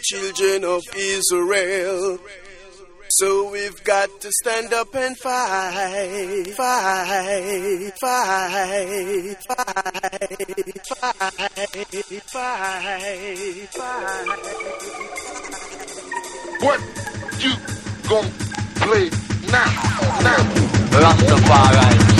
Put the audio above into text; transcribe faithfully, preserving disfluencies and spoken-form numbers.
children of Israel. So we've got to stand up and fight, fight, fight, fight, fight, fight, fight. What you gon' play now, now? Rastafari.